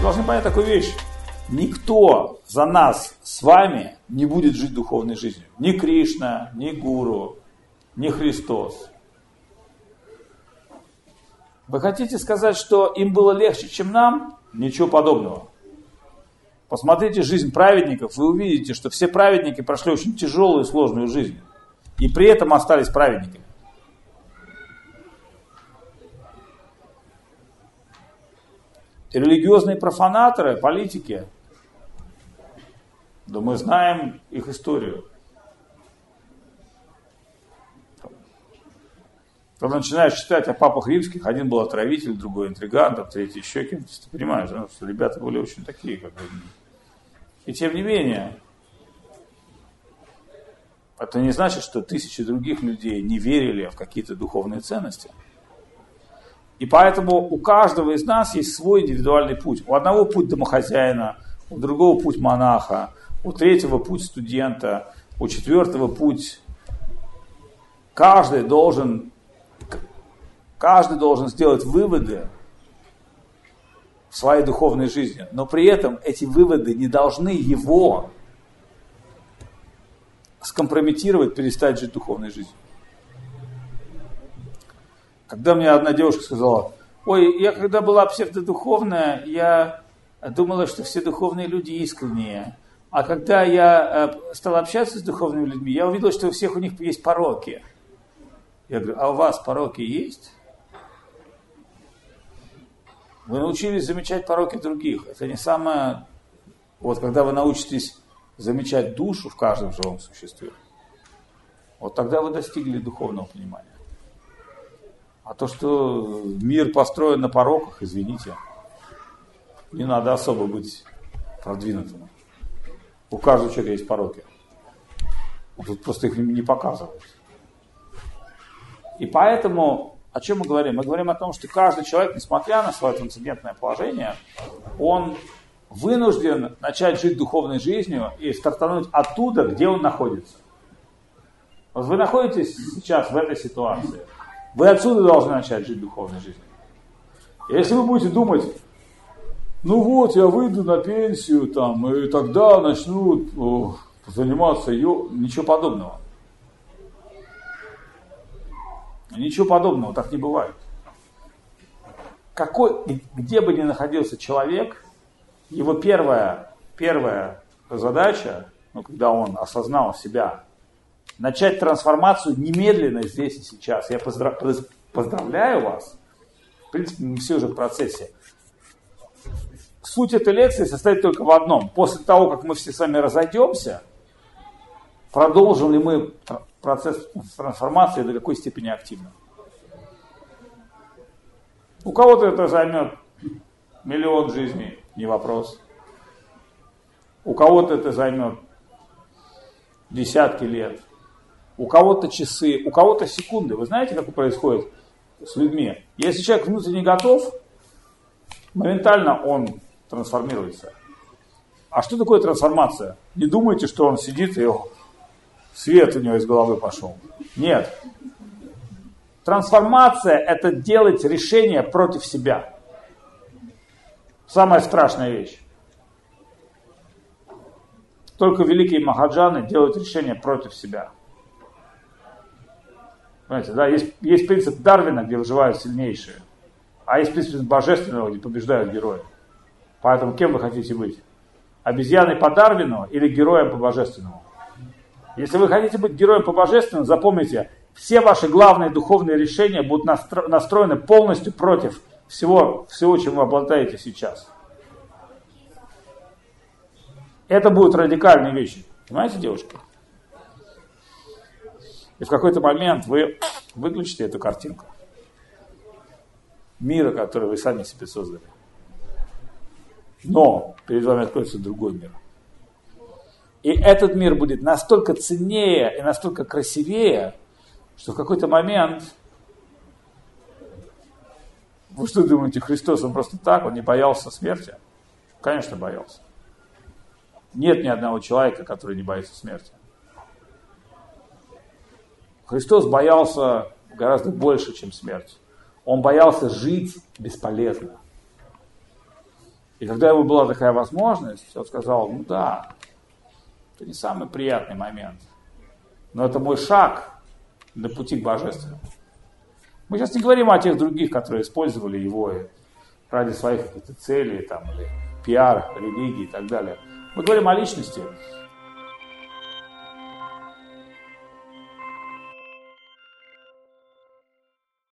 должны понять такую вещь. Никто за нас с вами не будет жить духовной жизнью. Ни Кришна, ни Гуру, ни Христос. Вы хотите сказать, что им было легче, чем нам? Ничего подобного. Посмотрите жизнь праведников, вы увидите, что все праведники прошли очень тяжелую и сложную жизнь. И при этом остались праведниками. И религиозные профанаторы, политики, да мы знаем их историю. Когда начинаешь читать о папах римских, один был отравитель, другой интригант, а третий еще кем-то, ты понимаешь, да, что ребята были очень такие, как бы. И тем не менее, это не значит, что тысячи других людей не верили в какие-то духовные ценности. И поэтому у каждого из нас есть свой индивидуальный путь. У одного путь домохозяина, у другого путь монаха, у третьего путь студента, у четвертого путь. Каждый должен сделать выводы в своей духовной жизни, но при этом эти выводы не должны его скомпрометировать, перестать жить духовной жизнью. Когда мне одна девушка сказала: ой, я когда была псевдодуховная, я думала, что все духовные люди искренние. А когда я стала общаться с духовными людьми, я увидела, что у всех у них есть пороки. Я говорю: а у вас пороки есть? Вы научились замечать пороки других. Это не самое... Вот когда вы научитесь замечать душу в каждом живом существе, вот тогда вы достигли духовного понимания. А то, что мир построен на пороках, извините, не надо особо быть продвинутым. У каждого человека есть пороки. Тут просто их не показывают. И поэтому, о чем мы говорим? Мы говорим о том, что каждый человек, несмотря на свое трансцендентное положение, он вынужден начать жить духовной жизнью и стартануть оттуда, где он находится. Вот вы находитесь сейчас в этой ситуации. Вы отсюда должны начать жить духовной жизнью. И если вы будете думать: ну вот, я выйду на пенсию, там, и тогда начну заниматься ничего подобного. Ничего подобного, так не бывает. Где бы ни находился человек, его первая задача, когда он осознал себя, начать трансформацию немедленно здесь и сейчас. Я поздравляю вас. В принципе, мы все уже в процессе. Суть этой лекции состоит только в одном. После того, как мы все с вами разойдемся, продолжим ли мы процесс трансформации, до какой степени активно. У кого-то это займет 1 миллион жизней, не вопрос. У кого-то это займет десятки лет. У кого-то часы, у кого-то секунды. Вы знаете, как это происходит с людьми? Если человек внутренне готов, моментально он трансформируется. А что такое трансформация? Не думайте, что он сидит и свет у него из головы пошел. Нет. Трансформация – это делать решение против себя. Самая страшная вещь. Только великие махаджаны делают решение против себя. Понимаете, да? Есть принцип Дарвина, где выживают сильнейшие. А есть принцип божественного, где побеждают герои. Поэтому кем вы хотите быть? Обезьяной по Дарвину или героем по божественному? Если вы хотите быть героем по божественному, запомните, все ваши главные духовные решения будут настроены полностью против всего, чем вы обладаете сейчас. Это будут радикальные вещи. Понимаете, девушки? И в какой-то момент вы выключите эту картинку мира, который вы сами себе создали. Но перед вами откроется другой мир. И этот мир будет настолько ценнее и настолько красивее, что в какой-то момент... Вы что думаете, Христос, он просто так, он не боялся смерти? Конечно, боялся. Нет ни одного человека, который не боится смерти. Христос боялся гораздо больше, чем смерть. Он боялся жить бесполезно. И когда ему была такая возможность, он сказал, ну да, это не самый приятный момент, но это мой шаг на пути к божественному. Мы сейчас не говорим о тех других, которые использовали его ради своих каких-то целей, там, или пиар, религии и так далее. Мы говорим о личности,